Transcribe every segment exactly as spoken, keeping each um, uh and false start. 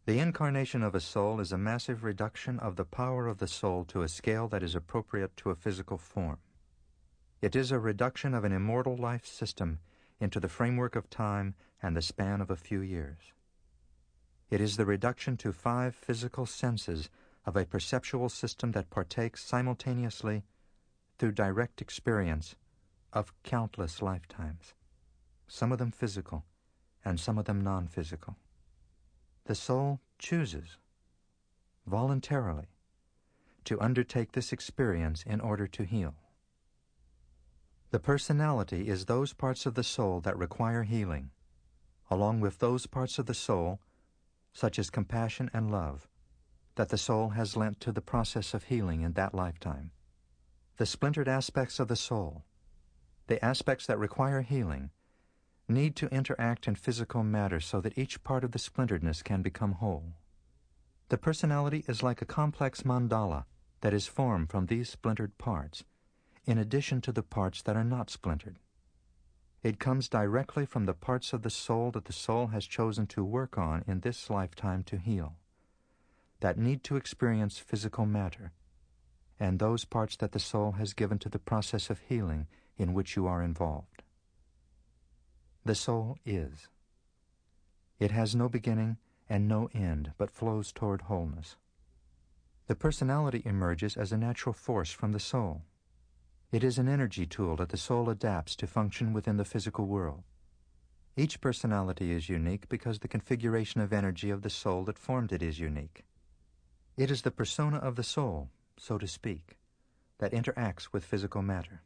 The incarnation of a soul is a massive reduction of the power of the soul to a scale that is appropriate to a physical form. It is a reduction of an immortal life system into the framework of time and the span of a few years. It is the reduction to five physical senses of a perceptual system that partakes simultaneously, through direct experience, of countless lifetimes, some of them physical and some of them non-physical. The soul chooses, voluntarily, to undertake this experience in order to heal. The personality is those parts of the soul that require healing, along with those parts of the soul, such as compassion and love, that the soul has lent to the process of healing in that lifetime. The splintered aspects of the soul, the aspects that require healing, need to interact in physical matter so that each part of the splinteredness can become whole. The personality is like a complex mandala that is formed from these splintered parts, in addition to the parts that are not splintered. It comes directly from the parts of the soul that the soul has chosen to work on in this lifetime to heal, that need to experience physical matter, and those parts that the soul has given to the process of healing in which you are involved. The soul is. It has no beginning and no end, but flows toward wholeness. The personality emerges as a natural force from the soul. It is an energy tool that the soul adapts to function within the physical world. Each personality is unique because the configuration of energy of the soul that formed it is unique. It is the persona of the soul, so to speak, that interacts with physical matter.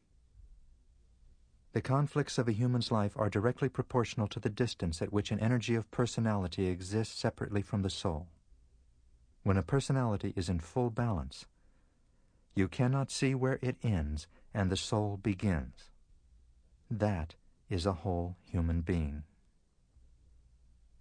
The conflicts of a human's life are directly proportional to the distance at which an energy of personality exists separately from the soul. When a personality is in full balance, you cannot see where it ends and the soul begins. That is a whole human being.